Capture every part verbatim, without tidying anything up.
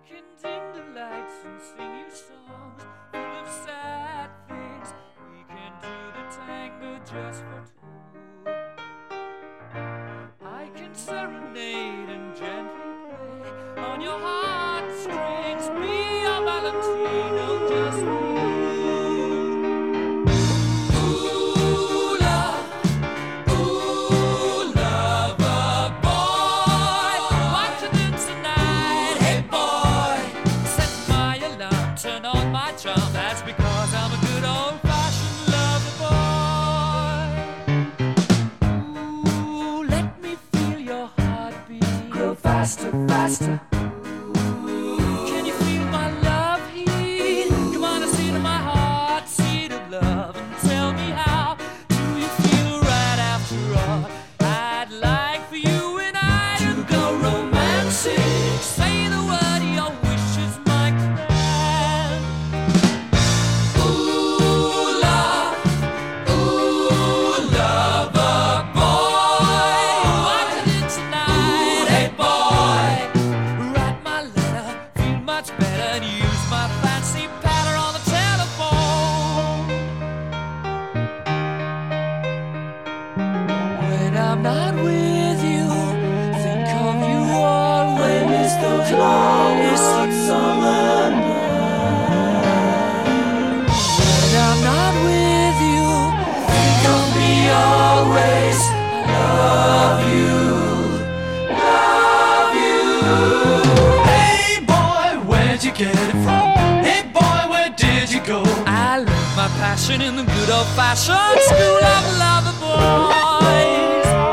can dim the lights and sing you songs full of sad things. We can do the tango just for two. I can serenade and gently play on your heartstrings. Be a Valentino just for you. That's because I'm a good old-fashioned lover boy. Ooh, let me feel your heartbeat grow faster, faster. Ooh, can you feel my love heat? Come on, I see to my heart, seed of love, and tell me how do you feel right after all? I'd like for you and I to go romantic. Say the word, your wish is my command. I'm not with you, think of you always. Those longest summer nights. When I'm not with you, think of me always. Love you, love you. Hey boy, where'd you get it from? Hey boy, where did you go? I learned my passion in the good old-fashioned school of lover boys.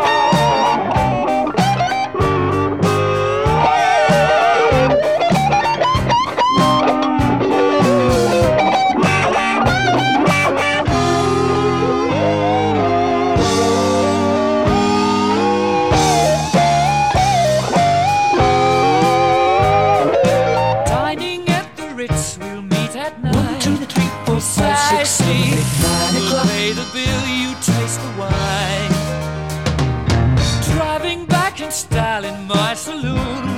We'll meet at night. One, two, three, four, five, six, seven, eight, nine o'clock. We'll pay the bill, you taste the wine. Driving back in style in my saloon.